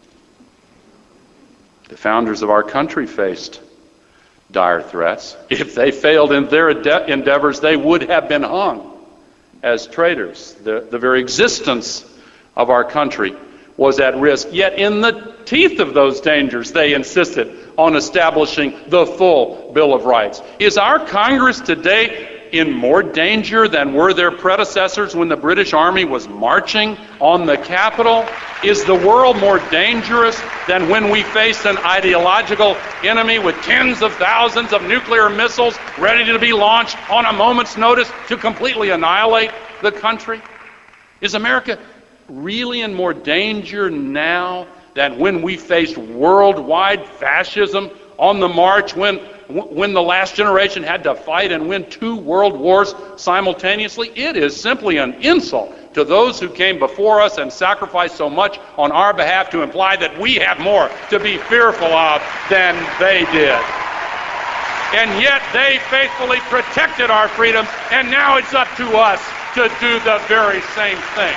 The founders of our country faced dire threats. If they failed in their endeavors, they would have been hung as traitors. The very existence of our country was at risk. Yet in the teeth of those dangers, they insisted on establishing the full Bill of Rights. Is our Congress today in more danger than were their predecessors when the British Army was marching on the Capitol? Is the world more dangerous than when we face an ideological enemy with tens of thousands of nuclear missiles ready to be launched on a moment's notice to completely annihilate the country? Is America really in more danger now than when we faced worldwide fascism on the march, when the last generation had to fight and win 2 world wars simultaneously? It is simply an insult to those who came before us and sacrificed so much on our behalf to imply that we have more to be fearful of than they did. And yet they faithfully protected our freedom, and now it's up to us to do the very same thing.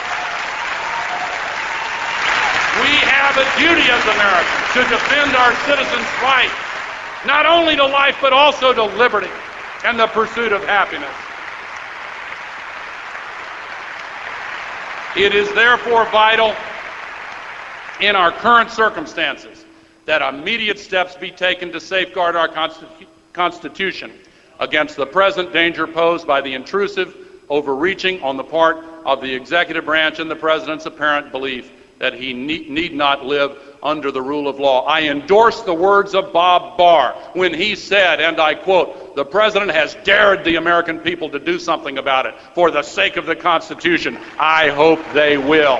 We have a duty as Americans to defend our citizens' right, not only to life, but also to liberty and the pursuit of happiness. It is therefore vital in our current circumstances that immediate steps be taken to safeguard our Constitution against the present danger posed by the intrusive overreaching on the part of the executive branch and the President's apparent belief that he need not live under the rule of law. I endorse the words of Bob Barr when he said, and I quote, "The President has dared the American people to do something about it. For the sake of the Constitution, I hope they will."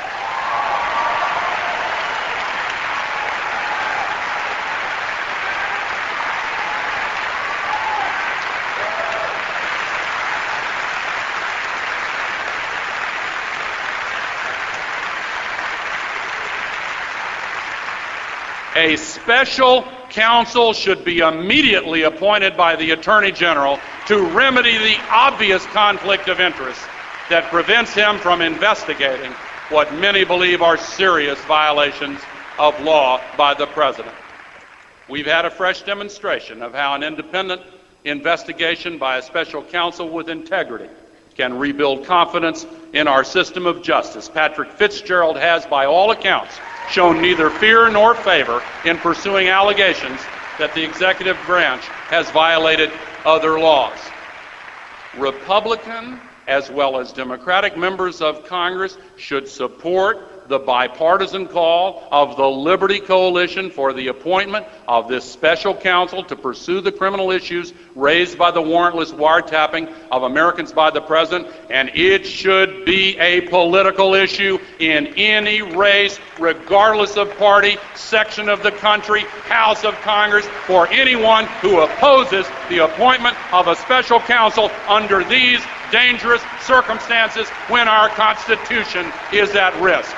A special counsel should be immediately appointed by the Attorney General to remedy the obvious conflict of interest that prevents him from investigating what many believe are serious violations of law by the President. We've had a fresh demonstration of how an independent investigation by a special counsel with integrity can rebuild confidence in our system of justice. Patrick Fitzgerald has, by all accounts, shown neither fear nor favor in pursuing allegations that the executive branch has violated other laws. Republican as well as Democratic members of Congress should support the bipartisan call of the Liberty Coalition for the appointment of this special counsel to pursue the criminal issues raised by the warrantless wiretapping of Americans by the President, and it should be a political issue in any race, regardless of party, section of the country, House of Congress, for anyone who opposes the appointment of a special counsel under these dangerous circumstances when our Constitution is at risk.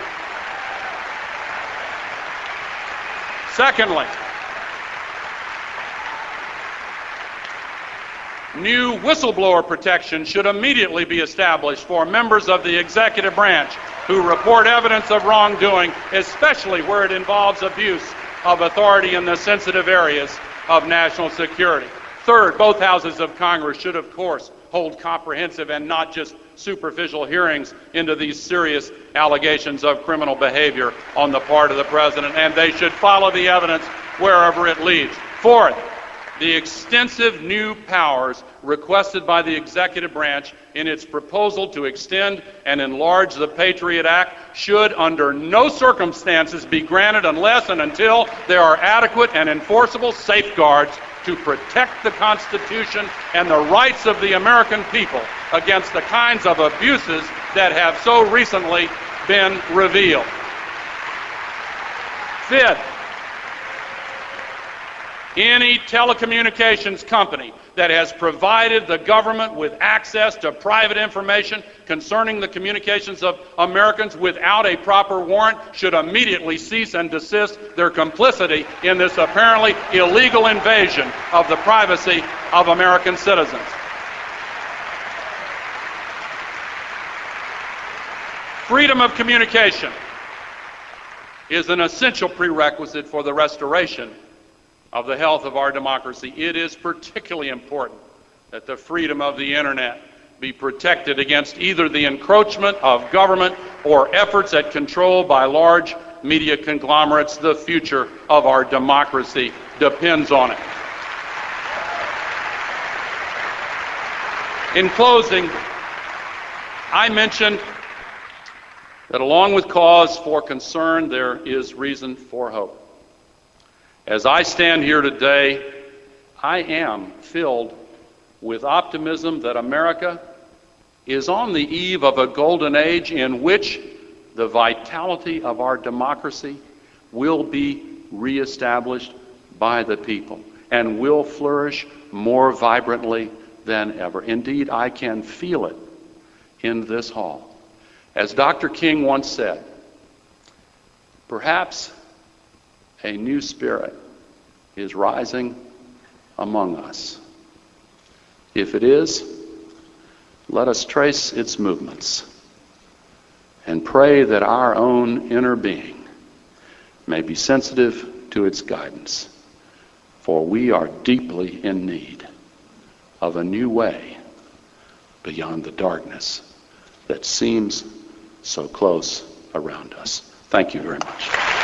Secondly, new whistleblower protection should immediately be established for members of the executive branch who report evidence of wrongdoing, especially where it involves abuse of authority in the sensitive areas of national security. Third, both houses of Congress should, of course, hold comprehensive and not just superficial hearings into these serious allegations of criminal behavior on the part of the President, and they should follow the evidence wherever it leads. Fourth, the extensive new powers requested by the executive branch in its proposal to extend and enlarge the Patriot Act should under no circumstances be granted unless and until there are adequate and enforceable safeguards to protect the Constitution and the rights of the American people against the kinds of abuses that have so recently been revealed. Fifth, any telecommunications company that has provided the government with access to private information concerning the communications of Americans without a proper warrant should immediately cease and desist their complicity in this apparently illegal invasion of the privacy of American citizens. Freedom of communication is an essential prerequisite for the restoration of the health of our democracy. It is particularly important that the freedom of the internet be protected against either the encroachment of government or efforts at control by large media conglomerates. The future of our democracy depends on it. In closing, I mentioned that along with cause for concern, there is reason for hope. As I stand here today, I am filled with optimism that America is on the eve of a golden age in which the vitality of our democracy will be reestablished by the people and will flourish more vibrantly than ever. Indeed, I can feel it in this hall. As Dr. King once said, perhaps a new spirit is rising among us. If it is, let us trace its movements and pray that our own inner being may be sensitive to its guidance, for we are deeply in need of a new way beyond the darkness that seems so close around us. Thank you very much.